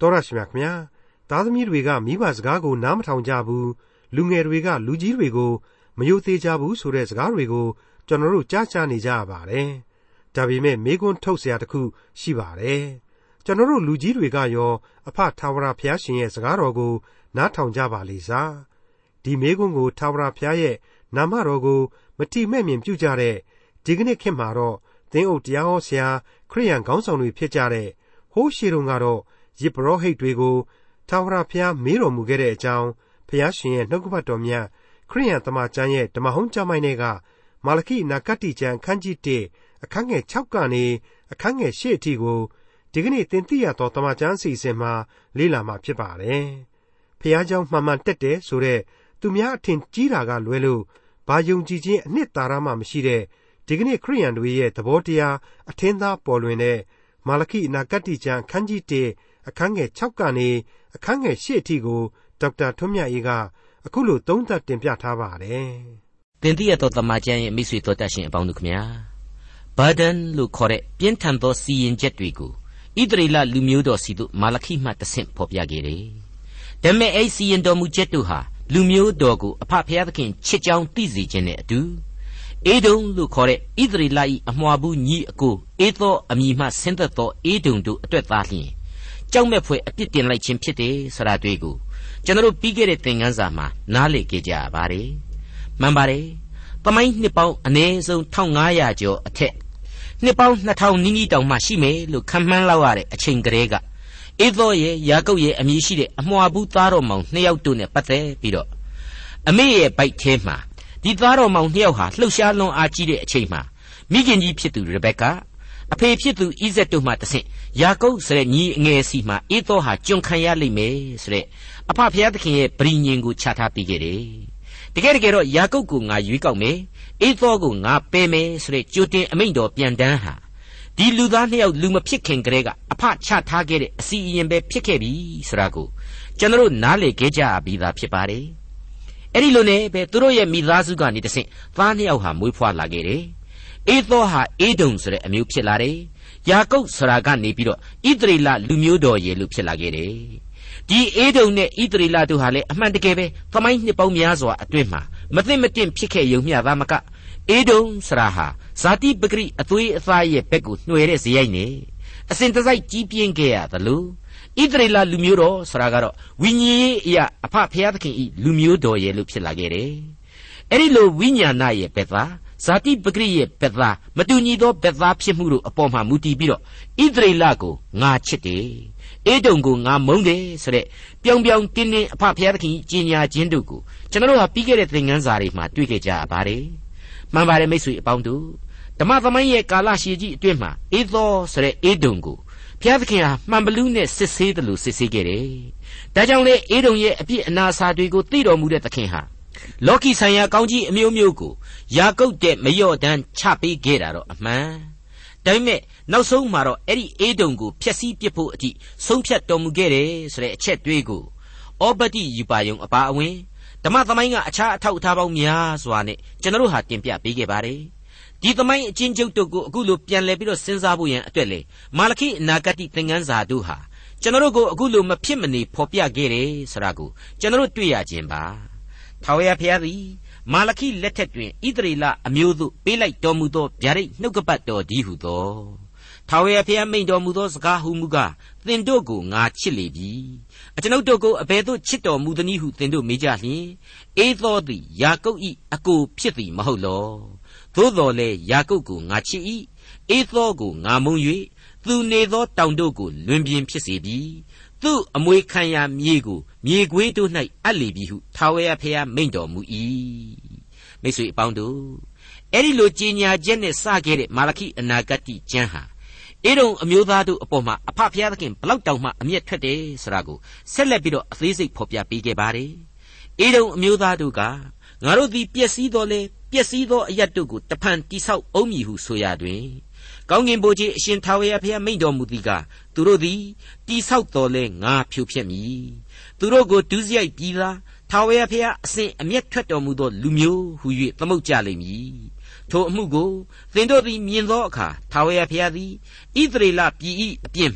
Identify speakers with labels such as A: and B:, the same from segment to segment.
A: တော်ရရှိမြခင်ဗျာသားသမီးတွေကမိဘစကားကိုနားမထောင်ကြဘူးလူငယ်တွေကလူကြီးတွေကိုမယုံသေးကြဘူးဆိုတဲ့စကားတွေကိုကျွန်တော်တို့ကြားချနေကြရပါတယ်ဒါပေမဲ့မေးခွန်းထုတ်เสียတခုရှိပါတယ်ကျွန်တော်တို့လူကြီးတွေကရောအဖထာဝရဘုရားရှင်ရဲ့စကားတော်ကိုနားထောင်ကြပါလိမ့်စားဒီမေးခွန်းကိုထာဝရဘုရားရဲ့နာမတော်ကိုမတိမဲ့မြင်ပြုကြတဲ့ဒီကနေ့ခေတ်မှာတော့သင်းအုပ်တရားဟောဆရာခရိယန်ခေါင်းဆောင်တွေဖြစ်ကြတဲ့ဟိုးရှေတုန်းကတော့ယစ်ပရောဟိတ်တွေကိုထာဝရဘုရားမေးတော်မူခဲ့တဲ့အကြောင်းဘုရားရှင်ရဲ့နှုတ်ကပတ်တော်မြတ်ခရိယန်သမ္မာကျမ်းရဲ့ဓမ္မဟောင်းကျမ်းပိုင်းတွေကမာလခိနာဂတ္တိကျမ်းအခန်းကြီး1အခန်းငယ်6ကနေအခန်းငယ်8အထိကိုဒီကနေ့သင်သိရသောသမ္မာကျမ်းအစီအစဉ်မှာလေ့လာမှာဖြစ်ပါတယ်။ဘုရားကျောင်းမှန်မှန်တက်တယ်ဆိုတဲ့သူများအထင်ကြီးတာကလွဲလို့ဘာယုံကြည်ခြင်းအနှစ်သာရမှမရှိတဲ့ဒီကနေ့ခရိယန်တွေရဲ့သဘောတရားအထင်သာပေါ်လွင်တဲ့မာလခိနာဂတ္တိကျမ်းအခန်းကြီး1အခန်းငယ်6ကနေအခန်းငယ်8အထိကိုဒေါက်တာထွန်းမြတ်အေးကအခုလိုသုံးသပ်တင်ပြထားပါတယ်
B: ။သင်သိရသောသမ္မာကျမ်းရဲ့မိတ်ဆွေတို့တတ်ရှင်အပေါင်းတို့ခင်ဗျာ။ burden လို့ခေါ်တဲ့ပြင်းထန်သောစီရင်ချက်တွေကိုဣသရေလလူမျိုးတော်စီတို့မာလခိမှတဆင့်ဖော်ပြခဲ့တယ်။ဒါပေမဲ့အဲ့စီရင်တော်မူချက်တို့ဟာလူမျိုးတော်ကိုအဖဖျားသခင်ချစ်ကြောင်းသိစေခြင်းနဲ့အတူအေဒုံလို့ခေါ်တဲ့ဣသရေလ၏အမွှာဘူးညီအကိုအေသောအမည်မှဆင်းသက်သောအေဒုံတို့အတွက်သားလျှင်ကြောက်မဲ့ဖွယ်အပြစ်တင်လိုက်ခြင်းဖြစ်တယ်ဆိုတာတွေ့ကိုကျွန်တော်ပြီးခဲ့တဲ့သင်ခန်းစာမှာနားလည်ခဲ့ကြရပါတယ်။မှန်ပါတယ်။သမိုင်းနှစ်ပေါင်းအနည်းဆုံး1500ကျော်အထက်နှစ်ပေါင်း2000နီးနီးတောင်မှရှိမယ်လို့ခန့်မှန်းလောက်ရတဲ့အချိန်ကလေးကအေသောရဲ့ယာကုပ်ရဲ့အမည်ရှိတဲ့အမွှာဘူးသားတော်မောင်2ယောက်တို့နဲ့ပတ်သက်ပြီးတော့အမေရဲ့ဗိုက်ထဲမှာဒီသားတော်မောင်2ယောက်ဟာလှုပ်ရှားလွန်အားကြီးတဲ့အချိန်မှာမိခင်ကြီးဖြစ်သူရေဘက်ကအဖေဖြစ်သူဣဇက်တို့မှတဆင့်ယာကုပ်ဆိုတဲ့ညီအငယ်စီမှာအေသောဟာကျွန်ခံရလိမ့်မယ်ဆိုတဲ့အဖဖျားသခင်ရဲ့ဗြိညင်ကိုချထားပြီးခဲ့တယ်။တကယ်တော့ယာကုပ်ကိုငါရွေးကောက်မယ်အေသောကိုငါပယ်မယ်ဆိုတဲ့ကြိုတင်အမိန့်တော်ပြန်တမ်းဟာဒီလူသား2ယောက်လူမဖြစ်ခင်ကတည်းကအဖချထားခဲ့တဲ့အစီအရင်ပဲဖြစ်ခဲ့ပြီဆိုတာကိုကျွန်တော်နားလည်ခဲ့ကြပြီးသားဖြစ်ပါတယ်။အဲ့ဒီလိုနဲ့ပဲသူတို့ရဲ့မိသားစုကနေတဆင့်သား2ယောက်ဟာမွေးဖွားလာခဲ့တယ်။အေသောဟာအေဒုံဆိုတဲ့အမျိုးဖြစ်လာတယ်။ယာကုပ်ဆိုတာကနေပြီးတော့ဣသရေလလူမျိုးတော်ရဲ့လူဖြစ်လာခဲ့တယ်။ဒီအေဒုံနဲ့ဣသရေလတို့ဟာလည်းအမှန်တကယ်ပဲသမိုင်းနှစ်ပေါင်းများစွာအတွင်းမှာမသိမတင့်ဖြစ်ခဲ့ရုံမျှသာမကအေဒုံဆိုတာဟာဇာတိပဂရိအသွေးအသားရဲ့ဘက်ကိုနှွယ်တဲ့ဇယိုက်နဲ့အစဉ်တစိုက်ကြီးပြင်းခဲ့ရသလိုဣသရေလလူမျိုးတော်ဆိုတာကတော့ဝိညာဉ်ရေးအရာအဖဖျားသခင်ဤလူမျိုးတော်ရဲ့လို့ဖြစ်လာခဲ့တယ်။အဲ့ဒီလိုဝိညာဏရဲ့ဘက်သားဇာတိပဂရိရဲ့ဘက်သားမတူညီသောဘက်သားဖြစ်မှုတို့အပေါ်မှာမူတည်ပြီးတော့ဣသရေလကိုငါချစ်တယ်အေဒုံကိုငါမုန်းတယ်ဆိုတဲ့ပြောင်ပြောင်တင်းတင်းအဖဖျားသခင်ကြီးညာခြင်းတို့ကိုကျွန်တော်တို့ဟာပြီးခဲ့တဲ့သင်ခန်းစာတွေမှာတွေ့ခဲ့ကြရပါတယ်။မှန်ပါတယ်မိတ်ဆွေအပေါင်းတို့ဓမ္မသမိုင်းရဲ့ကာလရှည်ကြီးအတွင်းမှာအေသောဆိုတဲ့အေဒုံကိုဘုရားသခင်ဟာမှန်ဘလူးနဲ့စစ်ဆေးတယ်လို့စစ်ဆေးခဲ့တယ်။ဒါကြောင့်လေအေဒုံရဲ့အပြစ်အနာစာတွေကိုသိတော်မူတဲ့သခင်ဟာလောကီဆိုင်ရာကောင်းကြီးအမျိုးမျိုးကိုယာကုပ်တဲ့မလျော့တန်းချပေးခဲ့တာတော့အမှန်ဒါပေမဲ့နောက်ဆုံးမှာတော့အဲ့ဒီအေဒုံကိုဖျက်ဆီးပစ်ဖို့အထိဆုံးဖြတ်တော်မူခဲ့တယ်ဆိုတဲ့အချက်တွေးကိုဩဗတိယူပါယုံအပါအဝင်ဓမ္မသမိုင်းကအခြားအထောက်အထားပေါင်းများစွာနဲ့ကျွန်တော်တို့ဟာတင်ပြပေးခဲ့ပါတယ်ဒီသမိုင်းအချင်းချုပ်တို့ကိုအခုလိုပြန်လည်ပြီးတော့စဉ်းစားဖို့ရန်အတွက်လေမာလခိအနာဂတ်သင်ခန်းစာတို့ဟာကျွန်တော်တို့ကိုအခုလိုမဖြစ်မနေဖော်ပြခဲ့တယ်ဆိုတာကိုကျွန်တော်တို့တွေ့ရခြင်းပါထာဝရဘုရားသည်မာလခိလက်ထက်တွင်ဣသရေလအမျိုးသို့ပေးလိုက်တော်မူသောဗျာဒိတ်နှုတ်ကပတ်တော်ဒီဟုသောထာဝရဘုရားမိန့်တော်မူသောစကားဟုမူကားသင်တို့ကိုငါချစ်လေပြီအကျွန်ုပ်တို့ကိုအဘယ်သို့ချစ်တော်မူသနည်းဟုသင်တို့မေးကြလျှင်အေသောသည်ယာကုပ်၏အကိုဖြစ်သည်မဟုတ်လောသို့တော်လည်းယာကုပ်ကိုငါချစ်၏အေသောကိုငါမုန်း၍သူနေသောတောင်တို့ကိုလွင်ပြင်ဖြစ်စေပြီသူအမွေခံရမြေကိုမြေခွေးတို့၌အပ်လေပြီဟုထာဝရဘုရားမိန့်တော်မူ၏မိတ်ဆွေအပေါင်းတို့အဲ့ဒီလိုကြီးညာချက်နဲ့စခဲ့တဲ့မာလခိအနာဂတ်ကျမ်းဟာအေဒုံအမျိုးသားတို့အပေါ်မှာအဖဖျားသခင်ဘလောက်တောင်မှအမျက်ထွက်တယ်ဆိုတာကိုဆက်လက်ပြီးတော့အသေးစိတ်ဖော်ပြပေးခဲ့ပါတယ်အေဒုံအမျိုးသားတို့ကငါတို့သည်ပျက်စီးတော်လဲပျက်စီးသောအရာတို့ကိုတဖန်တိဆောက်အောင်မည်ဟုဆိုရတွင်ကောင်းကင်ဘုရားအရှင်ထာဝရဘုရားမိန့်တော်မူသည်ကသူတို့သည်တိဆောက်တော်လဲငါဖြိုဖျက်မည်သူတို့ကိုဒုစရိုက်ပြီးသားထာဝရဘုရားအစဉ်အမျက်ထွက်တော်မူသောလူမျိုးဟု၍သမုတ်ကြလိမ့်မည်ထိုအမှုကိုသင်တို့သည်မြင်သောအခါထာဝရဘုရားသည်ဣသရေလပြည်၏အပြစ်မှာ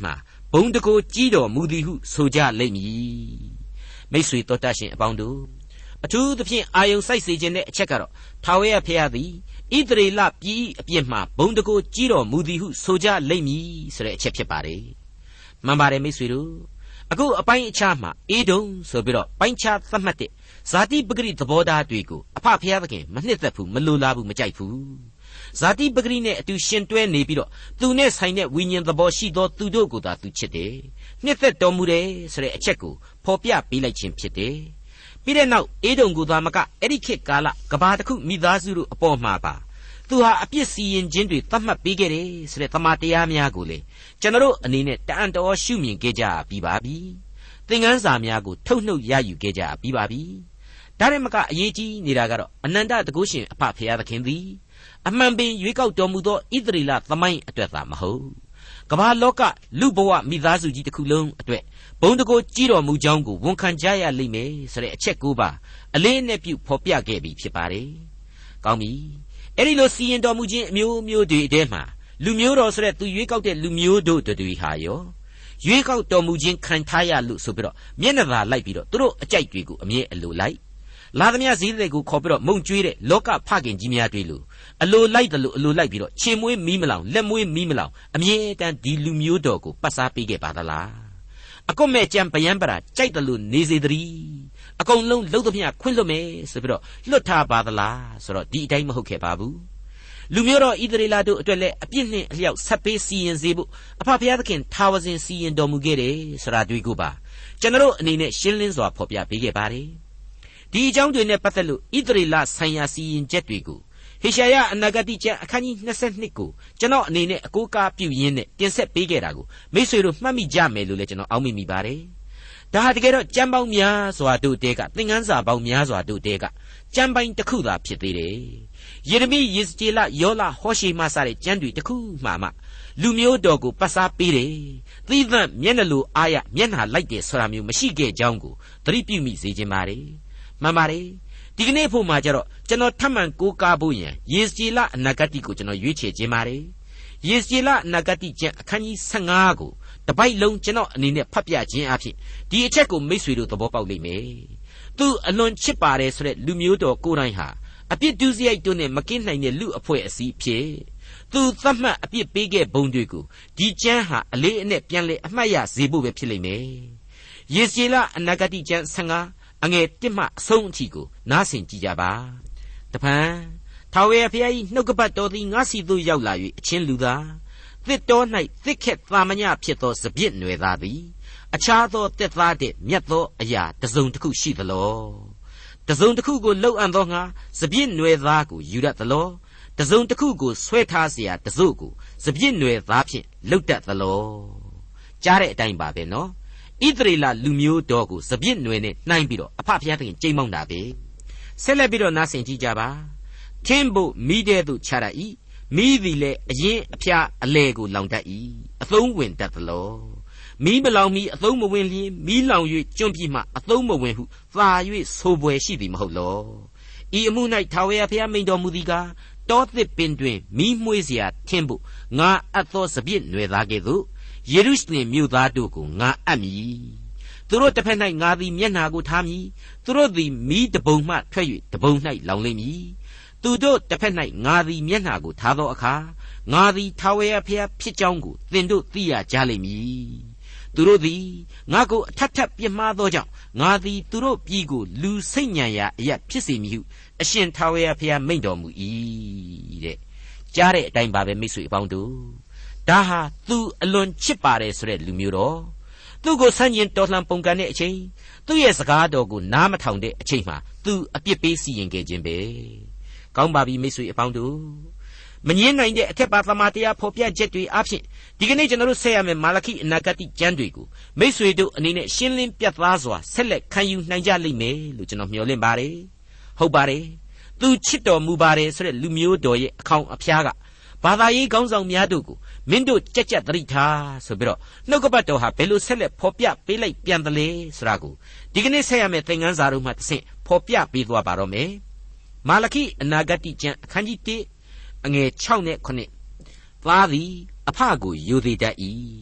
B: ဘုံတကိုကြီးတော်မူသည်ဟုဆိုကြလိမ့်မည်မိတ်ဆွေတော်တတ်ရှင်အပေါင်းတို့အထူးသဖြင့်အာယုံစိုက်စေခြင်းတဲ့အချက်ကတော့ထာဝရဘုရားသည်ဣသရေလပြည်အပြစ်မှာဘုံတကိုကြီးတော်မူသည်ဟုဆိုကြလိမ့်မည်ဆိုတဲ့အချက်ဖြစ်ပါတယ်မှန်ပါတယ်မိတ်ဆွေတို့အခုအပိုင်းအခြားမှာအေဒုံဆိုပြီးတော့ပိုင်းခြားသတ်မှတ်တဲ့ဇာတိပဂရိသဘောထားတွေကိုအဖဖျားသခင်မနှစ်သက်ဘူးမလိုလားဘူးမကြိုက်ဘူးဇာတိပဂရိနဲ့အတူရှင်တွဲနေပြီးတော့သူနဲ့ဆိုင်တဲ့ဝိညာဉ်သဘောရှိသောသူတို့ကိုသာသူချစ်တယ်နှစ်သက်တော်မူတယ်ဆိုတဲ့အချက်ကိုဖော်ပြပေးလိုက်ခြင်းဖြစ်တယ်ပြီးတဲ့နောက်အေဒုံကိုသာမကအဲ့ဒီခေတ်ကာလကဘာတစ်ခုမိသားစုတို့အပေါ်မှာပါသူဟာအပြစ်စီရင်ခြင်းတွေသတ်မှတ်ပေးခဲ့တယ်ဆိုတဲ့တမန်တရားများကိုလေကျွန်တော်တို့အနေနဲ့တန်တော်ရှုမြင်ခဲ့ကြပြီးပါပြီသင်ခန်းစာများကိုထုတ်နှုတ်ရယူခဲ့ကြပြီးပါပြီဒါရင်မကအရေးကြီးနေတာကတော့အနန္တတကုရှင်အဖဖရာသခင်သည်အမှန်ပင်ရွေးကောက်တော်မူသောဣသရေလသမိုင်းအတွက်သာမဟုတ်ကမ္ဘာလောကလူဘဝမိသားစုကြီးတစ်ခုလုံးအတွက်ဘုံတကိုကြီးတော်မူကြောင်းကိုဝန်ခံကြရလိမ့်မယ်ဆိုတဲ့အချက်ကိုပါအလေးအနက်ပြုဖော်ပြခဲ့ပြီးဖြစ်ပါတယ်ကောင်းပြီအဲ့ဒီလိုစီရင်တော်မူခြင်းအမျိုးမျိုးတွေအတဲမှာလူမျိုးတော်ဆိုတဲ့သူရွေးကောက်တဲ့လူမျိုးတို့တွေဟာရောရွေးကောက်တော်မူခြင်းခံထားရလို့ဆိုပြီးတော့မျက်နှာသာလိုက်ပြီးတော့သူတို့အကြိုက်တွေကိုအမြဲအလိုလိုက်လာသမျှဈေးတွေကိုခေါ်ပြီးတော့မုံကျွေးတဲ့လောကဖခင်ကြီးများတွေလို့အလိုလိုက်တယ်လို့အလိုလိုက်ပြီးတော့ခြေမွေးမီးမလောင်လက်မွေးမီးမလောင်အမြဲတမ်းဒီလူမျိုးတော်ကိုပတ်စားပေးခဲ့ပါသလားအကွတ်မဲ့ကြံပယံပရာကြိုက်တယ်လို့နေစေတည်းအကုန်လုံးလှုပ်သမျှခွင့်လွတ်မယ်ဆိုပြီးတော့လွတ်ထားပါသလားဆိုတော့ဒီအတိုင်းမဟုတ်ခဲ့ပါဘူးလူမျိုးတော်ဣသရေလတို့အတွက်လည်းအပြစ်နှင့်အလျောက်ဆက်ပေးစီရင်စေဖို့အဖဖရာသခင်ထာဝစဉ်စီရင်တော်မူခဲ့တယ်ဆိုတာတွေ့ကိုပါကျွန်တော်အနေနဲ့ရှင်းလင်းစွာဖော်ပြပေးခဲ့ပါတယ်ဒီအကြောင်းတွေနဲ့ပတ်သက်လို့ဣသရေလဆိုင်ရာစီရင်ချက်တွေကိုဟေရှာယအနာဂတိကျမ်းအခန်းကြီး22ကိုကျွန်တော်အနေနဲ့အကိုးကားပြုရင်းနဲ့တင်ဆက်ပေးခဲ့တာကိုမိတ်ဆွေတို့မှတ်မိကြမယ်လို့လည်းကျွန်တော်အောက်မေ့မိပါတယ်ဒါဟာတကယ်တော့ကျမ်းပေါင်းများစွာတို့တဲကသင်ခန်းစာပေါင်းများစွာတို့တဲကကျမ်းပိုင်းတစ်ခုသာဖြစ်သေးတယ်ယေရမိယေဇကျေလယောလဟောရှေမစတဲ့ကျမ်းတွေတစ်ခုမှလူမျိုးတော်ကိုပတ်စားပေးတယ်သီးသန့်မျက်နှာလိုအားရမျက်နှာလိုက်တယ်ဆိုတာမျိုးမရှိခဲ့ကြောင်းကိုသတိပြုမိစေခြင်းပါတယ်မှန်ပါတယ်ဒီကနေ့ဖို့မှာကျတော့ကျွန်တော်ထပ်မံကိုးကားဖို့ရန်ယေဇကျေလအနာဂတိကိုကျွန်တော်ရွေးချယ်ခြင်းပါတယ်ယေဇကျေလအနာဂတိကျမ်းအခန်းကြီး15ကိုတပိုက်လုံးကျွန်တော်အနေနဲ့ဖတ်ပြခြင်းအဖြစ်ဒီအချက်ကိုမိတ်ဆွေတို့သဘောပေါက်လိမ့်မယ်သူအလွန်ချစ်ပါတယ်ဆိုတဲ့လူမျိုးတော်ကိုယ်တိုင်ဟာအပြစ်ဒုစရိုက်တို့နဲ့မကင်းနိုင်တဲ့လူအဖွဲ့အစည်းဖြစ်သူသတ်မှတ်အပြစ်ပေးခဲ့ဘုံတွေကိုဒီကျမ်းဟာအလေးအနက်ပြန်လဲအမှတ်ရစေဖို့ပဲဖြစ်လိမ့်မယ်ယေဇကျေလအနာဂတိကျမ်း15အငယ်1မှအဆုံးအထိကိုနားဆင်ကြည့်ကြပါတပံထာဝရဘုရား၏နှုတ်ကပတ်တော်သည်ငါစီသို့ရောက်လာ၍အချင်းလူသားသစ်တော်၌သစ်ခက်သာမညဖြစ်သောစပြစ်နွယ်သားသည်အခြားသောတက်သားတဲ့မြတ်သောအရာတစ်စုံတစ်ခုရှိသလောတစ်စုံတစ်ခုကိုလှုပ်အံ့သောငါစပြစ်နွယ်သားကိုယူရသလောတစ်စုံတစ်ခုကိုဆွဲထားเสียတစုကိုစပြစ်နွယ်သားဖြင့်လှုပ်တတ်သလောကြားတဲ့အတိုင်းပါပဲနော်ဣသရေလလူမျိုးတော်ကိုစပြစ်နွယ်နဲ့နှိုင်းပြီးတော့အဖဖျားသခင်ကြိမ်မောင်းတာပဲဆက်လက်ပြီးတော့နားဆင်ကြည့်ကြပါထင်းဖို့မိတဲ့သို့ချရ၏မိသည်လည်းအရင်အဖျားအလဲကိုလောင်တတ်၏အသုံးဝင်တတ်သလောမိမလောင်မီအသုံးမဝင်လျင်မိလောင်၍ကျွန့်ပြီးမှအသုံးမဝင်ဟုသာ၍ဆိုပွယ်ရှိသည်မဟုတ်လောဤအမှု၌ထာဝရဘုရားမိန့်တော်မူသည်ကားတောသစ်ပင်တွင်မိမွှေးเสียထင်းဖို့ငါအပ်သောစပြစ်နွယ်သားကဲ့သို့ယေရုရှလင်မြို့သားတို့ကိုငါအပ်မည်သူတို့တစ်ဖက်၌ငါသည်မျက်နှာကိုထားမည်သူတို့သည်မိတပုံမှထွက်၍တပုံ၌လောင်လိမ့်မည်သူတို့တစ်ဖက်၌ငါသည်မျက်နှာကိုထားသောအခါငါသည်ထာဝရဘုရားဖြစ်ကြောင်းကိုသင်တို့သိရကြလိမ့်မည်သူတို့သည်ငါကိုအထက်ထက်ပြစ်မှားသောကြောင့်ငါသည်သူတို့ပြည်ကိုလူစိတ်ညံရာအရာဖြစ်စေမည်ဟုအရှင်ထာဝရဘုရားမိန့်တော်မူ၏တဲ့ကြားတဲ့အတိုင်းပါပဲမိတ်ဆွေအပေါင်းတို့ဒါဟာသူအလွန်ချစ်ပါတယ်ဆိုတဲ့လူမျိုးတော်သူ့ကိုဆန့်ကျင်တော်လှန်ပုန်ကန်တဲ့အချိန်သူ့ရဲ့စကားတော်ကိုနားမထောင်တဲ့အချိန်မှာသူအပြစ်ပေးစီရင်ခဲ့ခြင်းပဲကောင်းပါပြီမိတ်ဆွေအပေါင်းတို့မငြင်းနိုင်တဲ့အထက်ပါသမာတရားဖော်ပြချက်တွေအဖြစ်ဒီကနေ့ကျွန်တော်တို့ဆက်ရမယ့်မာလခိအနာဂတိကျမ်းတွေကိုမိတ်ဆွေတို့အနေနဲ့ရှင်းလင်းပြတ်သားစွာဆက်လက်ခံယူနိုင်ကြလိမ့်မယ်လို့ကျွန်တော်မျှော်လင့်ပါတယ်ဟုတ်ပါတယ်သူချစ်တော်မူပါတယ်ဆိုတဲ့လူမျိုးတော်ရဲ့အခေါင်အဖျားကဘာသာရေးခေါင်းဆောင်များတို့ကိုမင်းတို့ကြက်ကြက်သတိထားဆိုပြီးတော့နှုတ်ကပတ်တော်ဟာဘယ်လိုဆက်လက်ဖော်ပြပေးလိုက်ပြန်တယ်လဲဆိုတာကိုဒီကနေ့ဆက်ရမယ့်သင်ခန်းစာတို့မှတစ်ဆင့်ဖော်ပြပေးသွားပါတော့မယ်မာလခိအနာဂတိကျမ်းအခန်းကြီး1အငယ်6နဲ့9သားသည်အဖကိုယိုသေးတတ်၏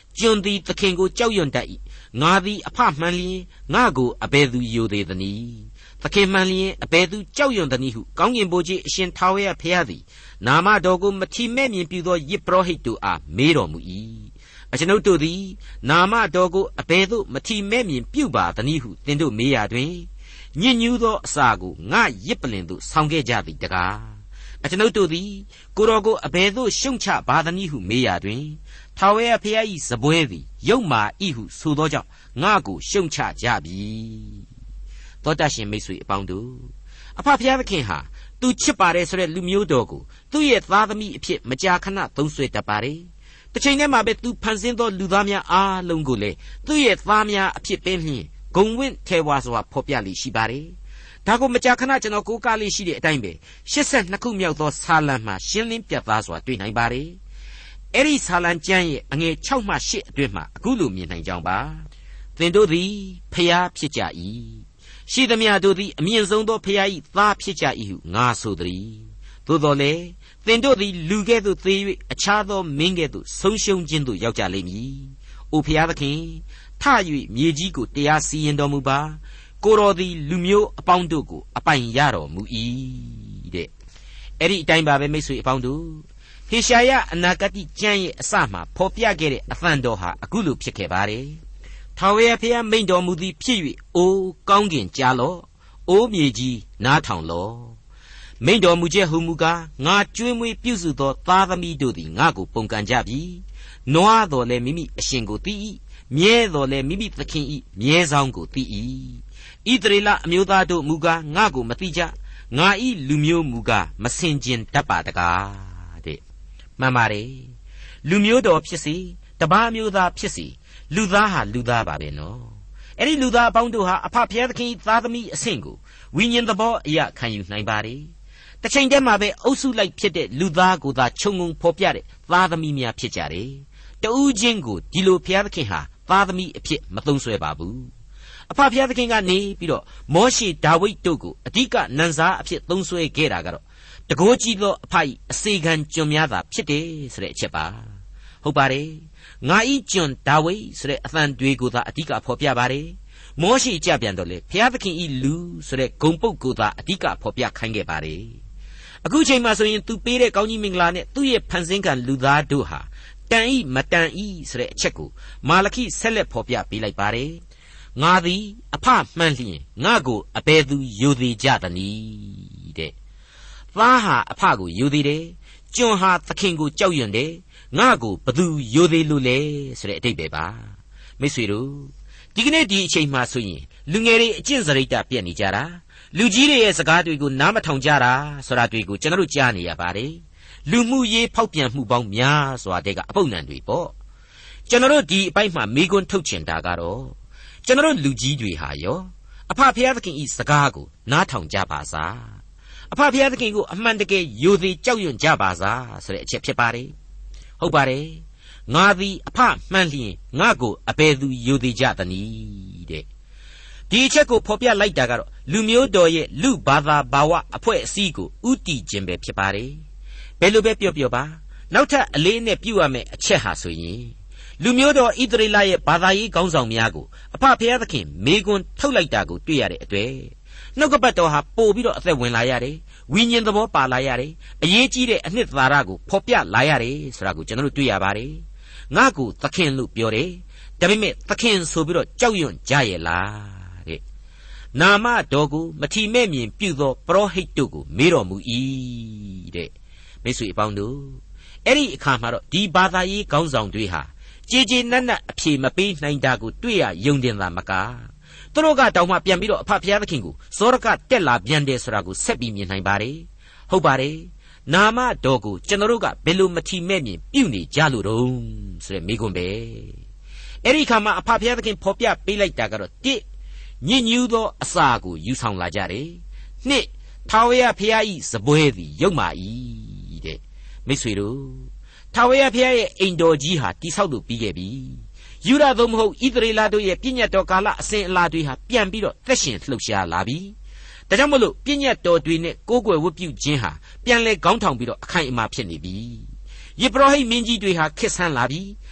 B: ကျွန်သည်သခင်ကိုကြောက်ရွံ့တတ်၏ငါသည်အဖမှန်လျင်ငါကိုအဘယ်သူယိုသေးသနည်းသခင်မှန်လျင်အဘယ်သူကြောက်ရွံ့သနည်းဟုကောင်းကင်ဘုရားအရှင်ထာဝရဘုရားသည်နာမတော်ကိုမထီမဲ့မြင်ပြုသောယစ်ပရောဟိတ်တို့အားမေးတော်မူ၏အကျွန်ုပ်တို့သည်နာမတော်ကိုအဘယ်သို့မထီမဲ့မြင်ပြုပါသနည်းဟုသင်တို့မေးရတွင်ညစ်ညူးသောအစာကိုငါရစ်ပလင်သို့ဆောင်ခဲ့ကြသည်တကားအကျွန်ုပ်တို့သည်ကိုတော်ကိုအဘယ်သို့ရှုံချပါသနည်းဟုမေးရတွင်ထာဝရဘုရား၏စပွဲသည်ယုတ်မာ၏ဟုဆိုသောကြောင့်ငါကိုရှုံချကြပြီသောတရှင်မိတ်ဆွေအပေါင်းတို့အဖဖျားသခင်ဟာသူချစ်ပါတယ်ဆိုတဲ့လူမျိုးတော်ကိုသူ့ရဲ့သားသမီးအဖြစ်မကြာခဏသုံးဆွဲတတ်ပါတယ်တစ်ချိန်တည်းမှာပဲသူဖန်ဆင်းသောလူသားများအားလုံးကိုလည်းသူ့ရဲ့သားများအဖြစ်ပင်လျှင်ဂုံဝင့်ထဲဝါစွာဖော်ပြလိရှိပါတယ်ဒါကိုမကြာခဏကျွန်တော်ကိုးကားလေးရှိတဲ့အတိုင်းပဲ82ခုမြောက်သောဆာလံမှာရှင်းလင်းပြသစွာတွေ့နိုင်ပါတယ်အဲ့ဒီဆာလံကျမ်းရဲ့အငယ်6မှ8အတွင်းမှာအခုလိုမြင်နိုင်ကြောင်းပါသင်တို့သည်ဖျားဖြစ်ကြ၏ရှိသမျှတို့သည်အမြင့်ဆုံးသောဖျား၏သားဖြစ်ကြ၏ဟုငါဆိုသည်သို့တော်လည်းသင်တို့သည်လူကဲ့သို့သေ၍အခြားသောမင်းကဲ့သို့ဆုံးရှုံးခြင်းသို့ရောက်ကြလိမ့်မည်။အိုဖျားသခင်ထ၍မြေကြီးကိုတရားစီရင်တော်မူပါကိုတော်သည်လူမျိုးအပေါင်းတို့ကိုအပိုင်ရတော်မူ၏တဲ့။အဲ့ဒီအတိုင်းပါပဲမိတ်ဆွေအပေါင်းတို့ဟေရှာယအနာဂတ်ကျမ်းရဲ့အစမှာဖော်ပြခဲ့တဲ့အသံတော်ဟာအခုလိုဖြစ်ခဲ့ပါတယ်။ထာဝရဘုရားမိန့်တော်မူသည်ဖြစ်၍အိုကောင်းကင်ကြားလော့အိုမြေကြီးနားထောင်လော့မိန့်တော်မူချက်ဟူမူကားငါကြွေးမွေးပြုစုသောသားသမီးတို့သည်ငါကိုပုန်ကန်ကြပြီနွားတော်လည်းမိမိအရှင်ကိုသိ၏မြဲတော်လည်းမိမိသခင်၏မြဲဆောင်ကိုသိ၏ဣသရေလအမျိုးသားတို့မူကားငါကိုမသိကြငါ၏လူမျိုးမူကားမစင်ကြင်တတ်ပါတကားတဲ့မှန်ပါတယ်လူမျိုးတော်ဖြစ်စီတပါးမျိုးသားဖြစ်စီလူသားဟာလူသားပါပဲနော်အဲ့ဒီလူသားအပေါင်းတို့ဟာအဖဖျားသခင်၏သားသမီးအဆင့်ကိုဝိညာဉ်သဘောအရာခံယူနိုင်ပါတယ်တစ်ချိန်တည်းမှာပဲအုပ်စုလိုက်ဖြစ်တဲ့လူသားကိုသာခြုံငုံဖော်ပြတဲ့သားသမီးများဖြစ်ကြတယ်တဦးချင်းကိုဒီလိုဘုရားသခင်ဟာသားသမီးအဖြစ်မသုံးဆွဲပါဘူးအဖဘုရားသခင်ကနေပြီးတော့မောရှေဒါဝိဒ်တို့ကိုအဓိကနန်းစားအဖြစ်သုံးဆွဲခဲ့တာကတော့တကိုးကြီးသောအဖ၏အစေခံကျွန်များသာဖြစ်တယ်ဆိုတဲ့အချက်ပါဟုတ်ပါတယ်ငါဤကျွန်ဒါဝိဒ်ဆိုတဲ့အသံတွေကိုသာအဓိကဖော်ပြပါတယ်မောရှေကြပြန်တော့လေဘုရားသခင်ဤလူဆိုတဲ့ဂုံပုတ်ကိုသာအဓိကဖော်ပြခိုင်းခဲ့ပါတယ်အခုချိန်မှာဆိုရင်သူပေးတဲ့ကောင်းကြီးမင်္ဂလာနဲ့သူ့ရဲ့ဖန်ဆင်းကံလူသားတို့ဟာတန်ဤမတန်ဤဆိုတဲ့အချက်ကိုမာလခိဆက်လက်ဖော်ပြပေးလိုက်ပါတယ်ငါသည်အဖမှန်လျင်ငါကိုအဘယ်သူယိုသေးကြသနည်းတဲ့သားဟာအဖကိုယိုသေးတယ်ကျွန်ဟာသခင်ကိုကြောက်ရွံ့တယ်ငါကိုဘသူယိုသေးလို့လဲဆိုတဲ့အဓိပ္ပာယ်ပါမိတ်ဆွေတို့ဒီကနေ့ဒီအချိန်မှဆိုရင်လူငယ်တွေအကျင့်စရိတ်ပြက်နေကြတာလူကြီးတွေရဲ့စကားတွေကိုနားမထောင်ကြတာဆိုတာတွေကိုကျွန်တော်တို့ကြားနေရပါတယ်လူမှုရေးဖောက်ပြန်မှုပေါင်းများစွာတဲ့အပုပ်နံတွေပေါ့ကျွန်တော်တို့ဒီအပိုင်းမှာမိကွန်းထုတ်ချင်တာကတော့ကျွန်တော်တို့လူကြီးတွေဟာရောအဖဖျားသခင်ဤစကားကိုနားထောင်ကြပါစားအဖဖျားသခင်ကိုအမှန်တကယ်ယိုသေးကြောက်ရွံ့ကြပါစားဆိုတဲ့အချက်ဖြစ်ပါတယ်ဟုတ်ပါတယ်ငါသည်အဖမှန်လျင်ငါကိုအဘယ်သူယိုသေးကြသနည်းတဲ့ဒီအချက်ကိုဖော်ပြလိုက်တာကတော့လူမျိုးတော်ရဲ့လူဘာသာဘာဝအဖွဲ့အစည်းကိုဥတီခြင်းပဲဖြစ်ပါတယ်ဘယ်လိုပဲပြောပါနောက်ထပ်အလေးနဲ့ပြုရမယ့်အချက်ဟာဆိုရင်လူမျိုးတော်ဣသရေလရဲ့ဘာသာရေးခေါင်းဆောင်များကိုအဖဖျားသခင်မေကွန်းထုတ်လိုက်တာကိုတွေ့ရတဲ့အတွေ့နှုတ်ကပတ်တော်ဟာပို့ပြီးတော့အသက်ဝင်လာရတယ်ဝိညာဉ်သဘောပါလာရတယ်အရေးကြီးတဲ့အနှစ်သာရကိုဖော်ပြလာရတယ်ဆိုတာကိုကျွန်တော်တို့တွေ့ရပါတယ်ငါကိုသခင်လို့ပြောတယ်ဒါပေမဲ့သခင်ဆိုပြီးတော့ကြောက်ရွံ့ကြရဲ့လားတဲ့နာမတော်ကိုမထီမဲ့မြင်ပြုသောပရောဟိတ်တို့ကိုမေးတော်မူ၏တဲ့မိတ်ဆွေအပေါင်းတို့အဲ့ဒီအခါမှာတော့ဒီဘာသာရေးခေါင်းဆောင်တွေဟာကြေကြေနက်နက်အဖြေမပေးနိုင်တာကိုတွေ့ရယုံတင်တာမကသူတို့ကတောင်မှပြန်ပြီးတော့အဖဖျားသခင်ကိုစောရကတက်လာပြန်တယ်ဆိုတာကိုဆက်ပြီးမြင်နိုင်ပါတယ်ဟုတ်ပါတယ်နာမတော်ကိုကျွန်တော်တို့ကဘယ်လိုမထီမဲ့မြင်ပြုနေကြလို့တုံးဆိုတဲ့မိကွန်းပဲအဲ့ဒီခါမှာအဖဖျားသခင်ဖော်ပြပေးလိုက်တာကတော့1ညစ်ညူးသောအစာကိုယူဆောင်လာကြတယ်2ထာဝရဘုရား၏စပွဲသည်ယုတ်မာ၏တဲ့မိတ်ဆွေတို့ထာဝရဘုရားရဲ့အိမ်တော်ကြီးဟာတိဆောက်လို့ပြီးခဲ့ပြီယူရသို့မဟုတ်ဣသရေလတို့ရဲ့ပြည့်ညတ်တော်ကာလအစဉ်အလာတွေဟာပြန်ပြီးတော့သက်ရှင်လှုပ်ရှားလာပြီဒါကြောင့်မလို့ပြည့်ညတ်တော်တွေနဲ့ကိုးကွယ်ဝတ်ပြုခြင်းဟာပြန်လဲခေါင်းထောင်ပြီးတော့အခိုင်အမာဖြစ်နေပြီယေဘရဟိမင်းကြီးတွေဟာခစ်ဆန်းလာပြီ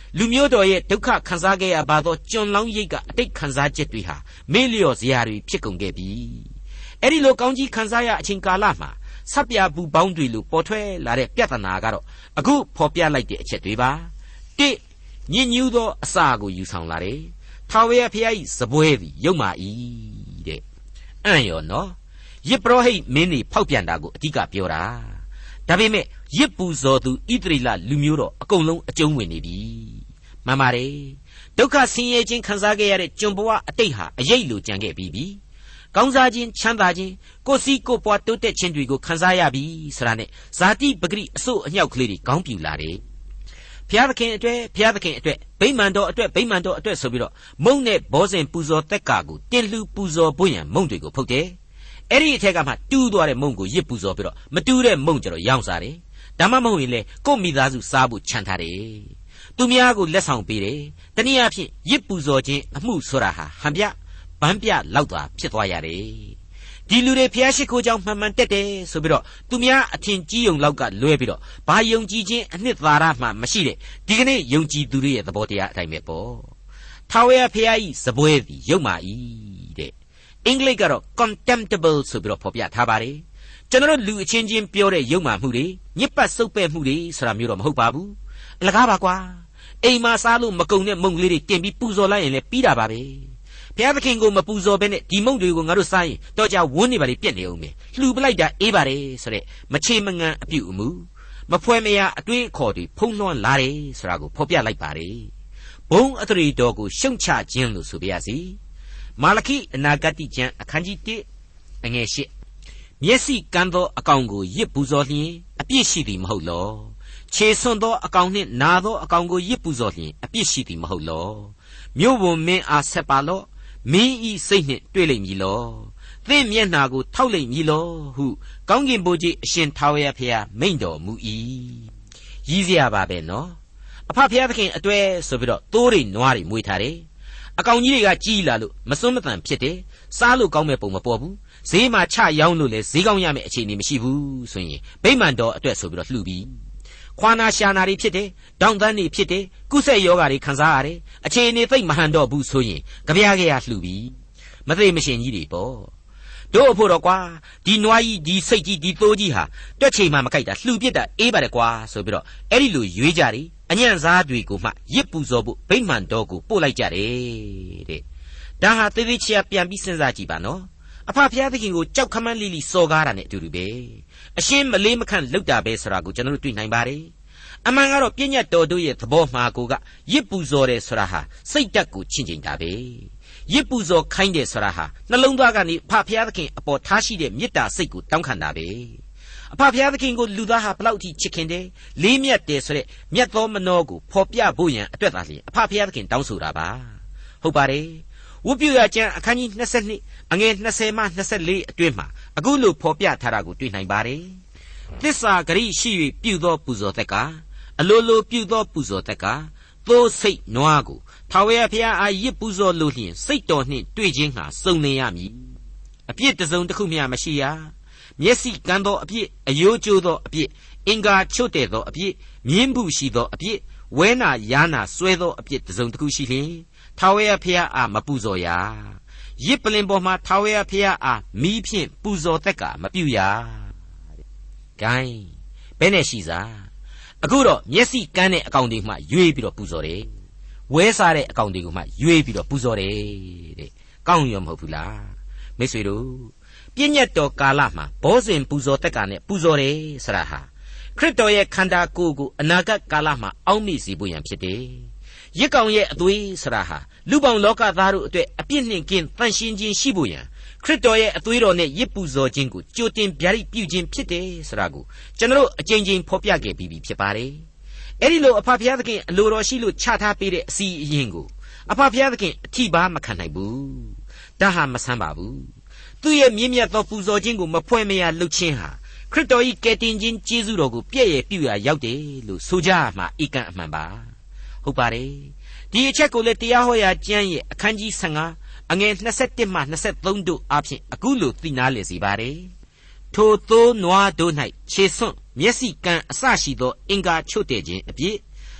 B: လူမျိုးတော်ရဲ့ဒုက္ခခံစားခဲ့ရပါသောကျွန်လောင်းရိတ်ကအတိတ်ခံစားချက်တွေဟာမေ့လျော့စရာတွေဖြစ်ကုန်ခဲ့ပြီအဲ့ဒီလိုကောင်းကြီးခံစားရအချိန်ကာလမှာဆပ်ပြပူပေါင်းတွေလိုပေါ်ထွက်လာတဲ့ပြဿနာကတော့အခုဖော်ပြလိုက်တဲ့အချက်တွေပါတစ်ညဉ့်ညူးသောအစာကိုယူဆောင်လာတယ်ထာဝရဘုရား၏စပွဲသည်ယုတ်မာ၏တဲ့အံ့ရောနော်ယစ်ပရောဟိတ်မင်းတွေဖောက်ပြန်တာကိုအဓိကပြောတာဒါပေမဲ့ယစ်ပူဇော်သူဣသရေလလူမျိုးတော်အကုန်လုံးအကျုံးဝင်နေပြီမှန်ပါတယ်ဒုက္ခဆင်းရဲခြင်းခံစားခဲ့ရတဲ့ကျွန်ဘဝအတိတ်ဟာအရေးလိုကြံခဲ့ပြီးပြီကောင်းစားခြင်းချမ်းသာခြင်းကိုယ်စီကိုယ်ပွားတိုးတက်ခြင်းတွေကိုခံစားရပြီဆိုတာနဲ့ဇာတိပဂရိအစို့အညောက်ကလေးတွေခေါင်းပြူလာတယ်ဘုရားသခင်အတွက်ဗိမာန်တော်အတွက်ဆိုပြီးတော့မုန့်နဲ့ဘောဇဉ်ပူဇော်သက်ကာကိုတင်လှူပူဇော်ဖို့ရန်မုန့်တွေကိုဖုတ်တယ်အဲ့ဒီအထက်ကမှတူးသွားတဲ့မုန့်ကိုရစ်ပူဇော်ပြီးတော့မတူးတဲ့မုန့်ကျတော့ရောင်းစားတယ်ဒါမှမဟုတ်ရင်လေကိုယ့်မိသားစုစားဖို့ခြံထားတယ်သူများကိုလက်ဆောင်ပေးတယ်တနည်းအားဖြင့်ရစ်ပူဇော်ခြင်းအမှုဆိုတာဟာဟန်ပြဗန်းပြလောက်သာဖြစ်သွားရတယ်ဒီလူတွေဖျားရှိခိုးကြောင်းမှန်မှန်တက်တယ်ဆိုပြီးတော့သူများအထင်ကြီးယုံလောက်ကလွဲပြီးတော့ဘာယုံကြည်ခြင်းအနှစ်သာရမှမရှိတဲ့ဒီကနေ့ယုံကြည်သူတွေရဲ့သဘောတရားအတိုင်းပဲပေါ့ထာဝရဘုရား၏စပွဲသည်ယုတ်မာ၏တဲ့အင်္ဂလိပ်ကတော့ contemptible ဆိုပြီးတော့ဖော်ပြထားပါတယ်ကျွန်တော်လူအချင်းချင်းပြောတဲ့ယုတ်မာမှုတွေညစ်ပတ်စုပ်ပဲ့မှုတွေဆိုတာမျိုးတော့မဟုတ်ပါဘူးအလကားပါကွာအိမ်မှာစားလို့မကုန်တဲ့မုန့်ကလေးတွေတင်ပြီးပူဇော်လိုက်ရင်လည်းပြီးတာပါပဲဘုရားသခင်ကိုမပူဇော်ဘဲနဲ့ဒီမုန့်တွေကိုငါတို့စားရင်တော့ကြဝန်းနေပါလေပြက်နေအောင်ပဲလှူပလိုက်တာအေးပါတယ်ဆိုတဲ့မချေမငံအပြုအမူမဖွဲမရအတွေးအခေါ်တွေဖုံးလွှမ်းလာတယ်ဆိုတာကိုဖော်ပြလိုက်ပါတယ်ဘုံအထရီတော်ကိုရှုံချခြင်းလို့ဆိုပြရစီမာလခိအနာဂတိကျမ်းအခန်းကြီး1အငယ်8မျက်စိကန်းသောအကောင်ကိုရစ်ပူဇော်လျင်အပြစ်ရှိသည်မဟုတ်လောခြေဆွံ့သောအကောင်နှင့်နာသောအကောင်ကိုရစ်ပူဇော်လျင်အပြစ်ရှိသည်မဟုတ်လောမြို့ဝန်မင်းအားဆက်ပါလော့မင်းဤစိတ်နှင့်တွေ့လိမ့်မည်လောသင်မျက်နှာကိုထောက်လိမ့်မည်လောဟုကောင်းကင်ဘုရားအရှင်ထာဝရဘုရားမိန့်တော်မူ၏ရည်စရာပါပဲနော်အဖဘုရားသခင်အတွဲဆိုပြီးတော့သိုးတွေနွားတွေမွေးထားတယ်အကောင်ကြီးတွေကကြီးလာလို့မစွန်းမတန်ဖြစ်တယ်စားလို့ကောင်းမဲ့ပုံမပေါ်ဘူးဈေးမှာချရောင်းလို့လည်းဈေးကောင်းရမယ့်အခြေအနေမရှိဘူးဆိုရင်ဗိမာန်တော်အတွက်ဆိုပြီးတော့လှူပြီးခွာနာရှာနာတွေဖြစ်တယ်တောင်းတန်းတွေဖြစ်တယ်ကုဆက်ယောဂါတွေခံစားရတယ်အခြေအနေသိမ့်မဟန်တော့ဘူးဆိုရင်ကြပြားကြရလှူပြီးမသိမရှင်ကြီးတွေပေါ့တို့အဖို့တော့ကွာဒီနွားကြီးဒီစိတ်ကြီးဒီသိုးကြီးဟာတွက်ချိန်မှမကြိုက်တာလှူပစ်တာအေးပါတယ်ကွာဆိုပြီးတော့အဲ့ဒီလိုရွေးကြတယ်အညံ့စားတွေကိုမှရစ်ပူဇော်ဖို့ဗိမာန်တော်ကိုပို့လိုက်ကြတယ်တဲ့ဒါဟာသေသေးချာပြန်ပြီးစဉ်းစားကြည့်ပါနော်အဖဖျားသခင်ကိုကြောက်ခမန်းလိလိစော်ကားတာနဲ့အတူတူပဲအရှင်းမလေးမခန့်လောက်တာပဲဆိုတာကိုကျွန်တော်တို့တွေ့နိုင်ပါတယ်အမှန်ကတော့ပြည့်ညတ်တော်တို့ရဲ့သဘောမှာကိုကရစ်ပူဇော်တယ်ဆိုတာဟာစိတ်တက်ကိုချင့်ချိန်တာပဲရစ်ပူဇော်ခိုင်းတယ်ဆိုတာဟာနှလုံးသားကနေအဖဖျားသခင်အပေါ်ထားရှိတဲ့မေတ္တာစိတ်ကိုတောင်းခံတာပဲအဖဖျားသခင်ကိုလူသားဟာဘလောက်ထိချစ်ခင်တယ်လေးမြတ်တယ်ဆိုတဲ့မြတ်သောမနောကိုဖော်ပြဖို့ရန်အတွက်သာလျှင်အဖဖျားသခင်တောင်းဆိုတာပါဟုတ်ပါတယ်ဝိပုယျာကျမ်းအခန်းကြီး22အငယ်20မှ24အတွင်းမှာအခုလိုဖော်ပြထားတာကိုတွေ့နိုင်ပါတယ်သစ္စာဂရိရှိ၍ပြုသောပူဇော်သက်ကအလိုလိုပြုသောပူဇော်သက်ကသိုးစိတ်နွားကိုထာဝရဘုရားအားရစ်ပူဇော်လို့လျှင်စိတ်တော်နှင့်တွေ့ခြင်းဟာစုံနေရမည်အပြစ်တစ်စုံတစ်ခုမျှမရှိရမျက်စိကန်းသောအပြစ်အယိုးကျိုးသောအပြစ်အင်္ဂါချွတ်တဲ့သောအပြစ်မြင်းမှုရှိသောအပြစ်ဝဲနာယာနာဆွဲသောအပြစ်တစ်စုံတစ်ခုရှိလျှင်ထာဝရဘုရားအားမပူဇော်ရရစ်ပလင်ပေါ်မှာထာဝရဘုရားအားမိဖြင့်ပူဇော်သက်ကမပြုရဂိုင်းဘယ်နဲ့ရှိစားအခုတော့မျက်စိကန်းတဲ့အကောင်တွေမှရွေးပြီးတော့ပူဇော်တယ်ဝဲစားတဲ့အကောင်တွေကိုမှရွေးပြီးတော့ပူဇော်တယ်တဲ့ကောင်းရောမဟုတ်ဘူးလားမိတ်ဆွေတို့ပြည့်ညတ်တော်ကာလမှာဘောဇဉ်ပူဇော်သက်ကနဲ့ပူဇော်တယ်ဆိုတာဟာခရစ်တော်ရဲ့ခန္ဓာကိုယ်ကိုအနာဂတ်ကာလမှာအောက်မေ့စေဖို့ရန်ဖြစ်တယ်ရစ်ကောင်ရဲ့အသွေးဆိုတာဟာလူပေါင်းလောကသားတို့အတွက်အပြစ်နှင့်ကင်းတန်ရှင်းခြင်းရှိဖို့ရန်ခရစ်တော်ရဲ့အသွေးတော်နဲ့ရစ်ပူဇော်ခြင်းကိုကြိုတင်ဗျာဒိတ်ပြုခြင်းဖြစ်တယ်ဆိုတာကိုကျွန်တော်အကြိမ်ကြိမ်ဖော်ပြခဲ့ပြီးဖြစ်ပါတယ်အဲ့ဒီလိုအဖဖျားသခင်အလိုတော်ရှိလို့ချထားပေးတဲ့အစီအရင်ကိုအဖဖျားသခင်အထိပါမခံနိုင်ဘူးဒါဟာမဆန်းပါဘူးသူ့ရဲ့မြင့်မြတ်သောပူဇော်ခြင်းကိုမဖွဲ့မရလှုပ်ခြင်းဟာခရစ်တော်၏ကယ်တင်ခြင်းကျေးဇူးတော်ကိုပြည့်ရပြုရာရောက်တယ်လို့ဆိုကြမှာဧကန်အမှန်ပါဟုတ်ပါတယ်ဒီအချက်ကိုလည်းတရားဟောရာကျမ်းရဲ့အခန်းကြီး15အငယ်21မှ23တို့အပြင်အခုလိုသိနာလေစီပါတယ်ထိုသိုးနွားတို့၌ခြေစွန့်မျက်စိကန်းအစရှိသောအင်္ဂါချွတ်တဲ့ခြင်းအပြစ်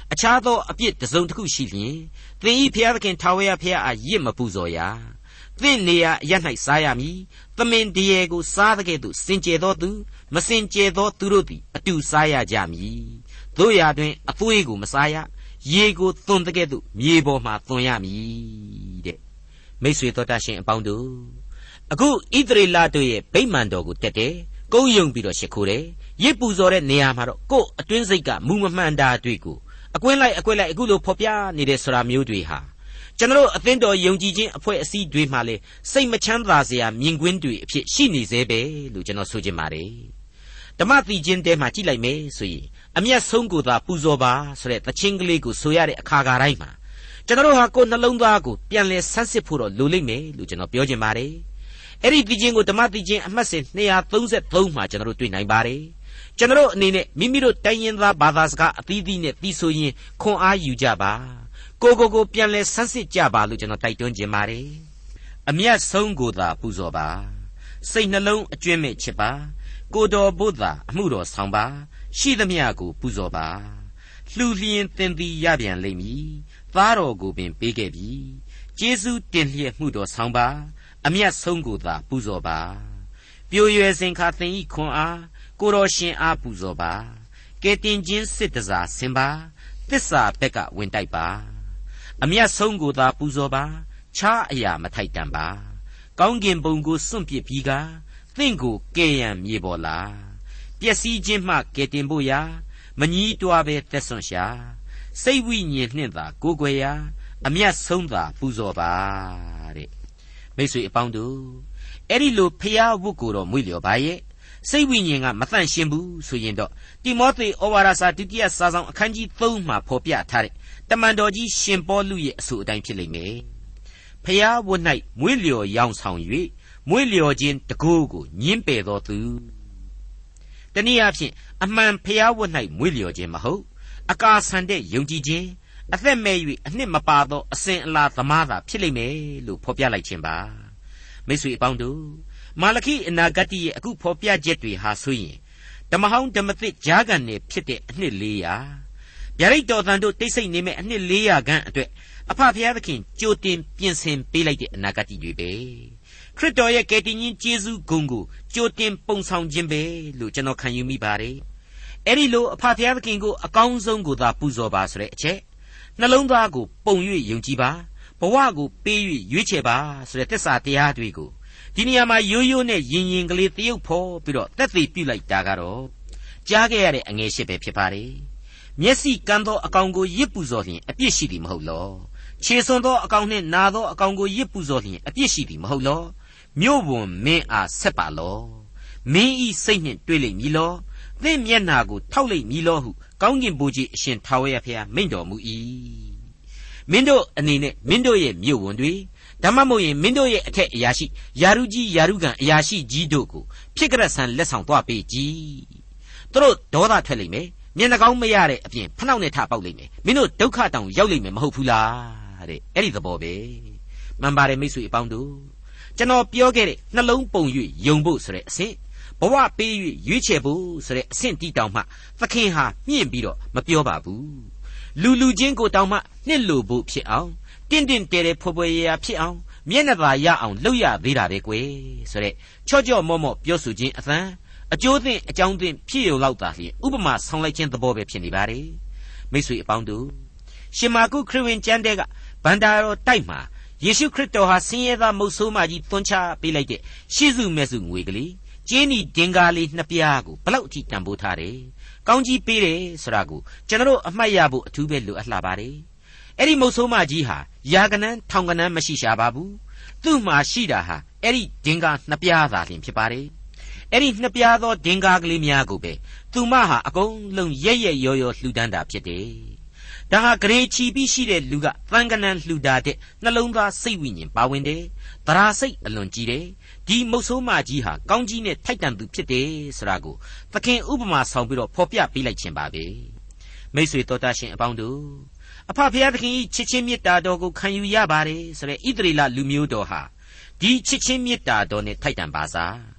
B: အခြားသောအပြစ်တစ်စုံတစ်ခုရှိလျင်သင်ဤဖျားသခင်ထာဝရဘုရားအားရစ်မပူဇော်ရသင်နေရာအရ၌စားရမည်သမင်တရေကိုစားတဲ့ကဲ့သို့စင်ကြယ်သောသူမစင်ကြယ်သောသူတို့သည်အတူစားရကြမည်တို့ရာတွင်အသွေးကိုမစားရရေကိုသွန်တဲ့ကဲ့သို့မြေပေါ်မှသွန်ရမည်တဲ့မိတ်ဆွေတော်တတ်ရှင်အပေါင်းတို့အခုဣသရေလတို့ရဲ့ဗိမာန်တော်ကိုတက်တယ်ကုန်းယုံပြီးတော့ရှ िख ိုးတယ်ရစ်ပူဇော်တဲ့နေရာမှာတော့ကိုယ်အတွင်းစိတ်ကမူမမှန်တာတွေ့ကိုအကွင်းလိုက်အခုလိုဖော်ပြနေတဲ့ဆိုတာမျိုးတွေဟာကျွန်တော်အသင်းတော်ယုံကြည်ခြင်းအဖွဲ့အစည်းတွေမှာလေစိတ်မချမ်းသာစရာမြင်ကွင်းတွေအဖြစ်ရှိနေသေးပဲလို့ကျွန်တော်ဆိုချင်ပါတယ်ဓမ္မသီချင်းတဲမှာကြည့်လိုက်မယ်ဆိုရင်အမျက်ဆုံးကိုသာပူဇော်ပါဆိုတဲ့သချင်းကလေးကိုဆိုရတဲ့အခါတိုင်းမှာကျွန်တော်ဟာကိုယ်နှလုံးသားကိုပြန်လဲဆန်းစစ်ဖို့တော့လိုလိမ့်မယ်လို့ကျွန်တော်ပြောချင်ပါတယ်အဲ့ဒီသီချင်းကိုဓမ္မသီချင်းအမှတ်စဉ်233မှာကျွန်တော်တွေ့နိုင်ပါတယ်ကျွန်တော်အနေနဲ့မိမိတို့တိုင်းရင်းသားဘာသာစကားအသီးသီးနဲ့ပြီးဆိုရင်ခွန်အားယူကြပါကိုပြန်လဲဆန်းစစ်ကြပါလို့ကျွန်တော်တိုက်တွန်းခြင်းပါတယ်အမျက်ဆုံးကိုသာပူဇော်ပါစိတ်နှလုံးအကျွင့်မဲ့ချစ်ပါကိုတော်ဘုရားအမှုတော်ဆောင်ပါရှိသမျှကိုပူဇော်ပါလှူလျင်သင်သည်ရပြန်လိမ့်မည်သားတော်ကိုပင်ပေးခဲ့ပြီကျေးဇူးတင်လျက်မှုတော်ဆောင်ပါအမျက်ဆုံးကိုသာပူဇော်ပါပြိုရွယ်စဉ်ခါသင်ဤခွန်အားကိုတော်ရှင်အားပူဇော်ပါကဲတင်ချင်းစစ်တစားဆင်ပါသစ္စာဘက်ကဝင်တိုက်ပါအမျက်ဆုံးကိုသာပူဇော်ပါခြားအရာမထိုက်တန်ပါကောင်းကင်ဘုံကိုစွန့်ပစ်ပြီးကသင်ကိုကယ်ရန်မြေပေါ်လာပျက်စီးခြင်းမှကယ်တင်ဖို့ရာမငြီးတွားပဲသက်ဆွန့်ရှာစိတ်ဝိညာဉ်နှင့်သာကိုယ်ွယ်ရာအမျက်ဆုံးသာပူဇော်ပါတဲ့မိတ်ဆွေအပေါင်းတို့အဲ့ဒီလိုဖျားဝတ်ကိုတော့မွေ့လျော်ပါရဲ့စိတ်ဝိညာဉ်ကမသန့်ရှင်းဘူးဆိုရင်တော့တိမောသေဩဝါဒစာဒုတိယစာဆောင်အခန်းကြီး3မှာဖော်ပြထားတဲ့တမန်တော်ကြီးရှင်ပေါလုရဲ့အဆိုအတိုင်းဖြစ်လိမ့်မယ်ဖျားဝတ်၌မွေ့လျော်ရောင်ဆောင်၍မွေ့လျော်ခြင်းတကိုးကိုညှင်းပယ်တော်သူတနည်းအားဖြင့်အမှန်ဖျားဝတ်၌မွေ့လျော်ခြင်းမဟုတ်အကာဆန်တဲ့ယုံကြည်ခြင်းအသက်မဲ့၍အနှစ်မပါသောအစဉ်အလာသမားသာဖြစ်လိမ့်မယ်လို့ဖော်ပြလိုက်ခြင်းပါမိတ်ဆွေအပေါင်းတို့မာလခိအနာဂတ်ရဲ့အခုဖော်ပြချက်တွေဟာဆိုရင်ဓမ္မဟောင်းဓမ္မသစ်ဂျာကန်နဲ့ဖြစ်တဲ့အနှစ်400ဗျာဒိတ်တော်သံတို့တိတ်ဆိတ်နေမဲ့အနှစ်400ခန့်အတွက်အဖဖျားသခင်ကြိုတင်ပြင်ဆင်ပေးလိုက်တဲ့အနာဂတ်တွေပဲခရစ်တော်ရဲ့ကယ်တင်ရှင်ယေရှုဂုဏ်ကိုကြိုတင်ပုံဆောင်ခြင်းပဲလို့ကျွန်တော်ခံယူမိပါတယ်အဲ့ဒီလိုအဖဖျားသခင်ကိုအကောင်းဆုံးကိုသာပူဇော်ပါဆိုတဲ့အချက်နှလုံးသားကိုပုံ၍ယုံကြည်ပါဘဝကိုပေး၍ရွေးချယ်ပါဆိုတဲ့သစ္စာတရားတွေကိုဒီနေရာမှာရိုးရိုးနဲ့ယင်ယင်ကလေးတရုပ်ဖော်ပြီးတော့သက်သေပြုလိုက်တာကတော့ကြားခဲ့ရတဲ့အငယ်ရှစ်ပဲဖြစ်ပါတယ်မျက်စိကန်းသောအကောင်ကိုရစ်ပူဇော်လျင်အပြစ်ရှိသည်မဟုတ်လောခြေစွန်သောအကောင်နှင့်နာသောအကောင်ကိုရစ်ပူဇော်လျင်အပြစ်ရှိသည်မဟုတ်လောမြို့ဝန်မင်းအားဆက်ပါလောမင်းဤစိတ်နှင့်တွေ့လိမ့်မည်လောသင်မျက်နာကိုထောက်လိမ့်မည်လောဟုကောင်းကင်ဘုရားအရှင်ထာဝရဘုရားမိန့်တော်မူ၏မင်းတို့အနေနဲ့မင်းတို့ရဲ့မြို့ဝန်တွေဓမ္မမို့ရင်မင်းတို့ရဲ့အထက်အရာရှိယာရုကြီးယာရုကန်အရာရှိကြီးတို့ကိုဖြစ်ကြရဆန်လက်ဆောင်သွားပေးကြည်သူတို့ဒေါသထွက်လိမ့်မယ်မျက်နှာကောင်းမရတဲ့အပြင်ဖနှောက်နဲ့ထပေါက်လိမ့်မယ်မင်းတို့ဒုက္ခတောင်ရောက်လိမ့်မယ်မဟုတ်ဘူးလားတဲ့အဲ့ဒီသဘောပဲမှန်ပါတယ်မိတ်ဆွေအပေါင်းတို့ကျွန်တော်ပြောခဲ့တဲ့နှလုံးပုံ၍ယုံဖို့ဆိုတဲ့အဆင့်ဘဝပေး၍ရွေးချယ်ဖို့ဆိုတဲ့အဆင့်တီးတောင်မှသခင်ဟာမြင့်ပြီးတော့မပြောပါဘူးလူချင်းကိုတောင်မှနှစ်လိုဖို့ဖြစ်အောင်တင့်တဲတဲ့ဖွယ်ဖွယ်ရာဖြစ်အောင်မျက်နှာသာရအောင်လုပ်ရသေးတာပဲကွယ်ဆိုတဲ့ချော့ချော့မော့မော့ပြောဆိုခြင်းအသံအကျိုးသင့်အကြောင်းသင့်ဖြစ်ရုံလောက်သာလျှင်ဥပမာဆောင်လိုက်ခြင်းသဘောပဲဖြစ်နေပါတယ်မိတ်ဆွေအပေါင်းတို့ရှင်မာကုခရစ်ဝင်ကျမ်းတဲ့ကဗန္တာတော်တိုက်မှာယေရှုခရစ်တော်ဟာဆင်းရဲသားမုတ်ဆိုးမကြီးသွန်းချပေးလိုက်တဲ့ရှေးစုမဲစုငွေကလေးကျင်းဤဒင်္ဂါလေးနှစ်ပြားကိုဘလောက်အထိတန်ဖိုးထားတယ်ကောင်းကြီးပေးတယ်ဆိုတာကိုကျွန်တော်အမှတ်ရဖို့အထူးပဲလိုအပ်လာပါတယ်အဲ့ဒီမုတ်ဆိုးမကြီးဟာယာကနန်းထောင်ကနန်းမရှိရှာပါဘူးသူ့မှာရှိတာဟာအဲ့ဒီဒင်္ဂါနှစ်ပြားသာလျှင်ဖြစ်ပါတယ်အဲ့ဒီနှစ်ပြားသောဒင်္ဂါကလေးများကိုပဲသူမဟာအကုန်လုံးရက်ရောလှူဒန်းတာဖြစ်တယ်ဒါဟာဂရေချီပြီးရှိတဲ့လူကသံကနန်းလှူတာတဲ့နှလုံးသားစိတ်ဝိညာဉ်ပါဝင်တယ်သရာစိတ်အလွန်ကြီးတယ်ဒီမုတ်ဆိုးမကြီးဟာကောင်းကြီးနဲ့ထိုက်တန်သူဖြစ်တယ်ဆိုတာကိုသခင်ဥပမာဆောင်ပြီးတော့ဖော်ပြပေးလိုက်ခြင်းပါပဲမိတ်ဆွေတော်တတ်ရှင်အပေါင်းတို့အဖဖျားသခင်ဤချစ်ချင်းမေတ္တာတော်ကိုခံယူရပါတယ်ဆိုတဲ့ဣသရေလလူမျိုးတော်ဟာဒီချစ်ချင်းမေတ္တာတော်နဲ့ထိုက်တန်ပါစား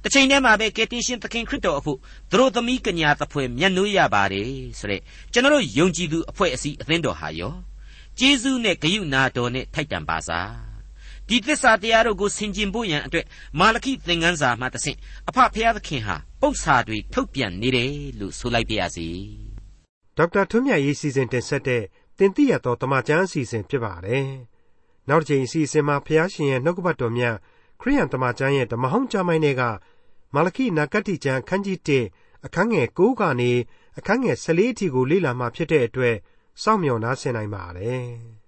B: တစ်ချိန်တည်းမှာပဲကယ်တင်ရှင်သခင်ခရစ်တော်အဖို့သူတို့သမီးကညာသဖွယ်မျက်နှိုးရပါတယ်ဆိုတဲ့ကျွန်တော်ယုံကြည်သူအဖွဲ့အစည်းအသင်းတော်ဟာရောကျေးဇူးနဲ့ဂရုဏာတော်နဲ့ထိုက်တန်ပါစားဒီသစ္စာတရားတို့ကိုဆင်ခြင်ဖို့ရန်အတွက်မာလခိသင်ခန်းစာမှတဆင့်အဖဖခင်သခင်ဟာပု္ပ္ပစာတွေထုတ်ပြန်နေတယ်လို့ဆိုလိုက်ပါရစေ
A: ဒေါက်တာထွန်းမြတ်ရေးစီစဉ်တင်ဆက်တဲ့တင်ပြရသောတမန်ကျမ်းအစီအစဉ်ဖြစ်ပါတယ်နောက်တစ်ချိန်အစီအစဉ်မှာဖခင်ရှင်ရဲ့နှုတ်ကပတ်တော်မြတ်ခရိယန်တမန်ကျမ်းရဲ့ဓမ္မဟောင်းကျမ်းပိုင်းတွေကမာလခိနဂတိကျမ်းခန်းကြီး1အခန်းငယ်9ကနေအခန်းငယ်14အထိကိုလေ့လာမှဖြစ်တဲ့အတွက်စောင့်မျှော်နားဆင်နိုင်ပါတယ်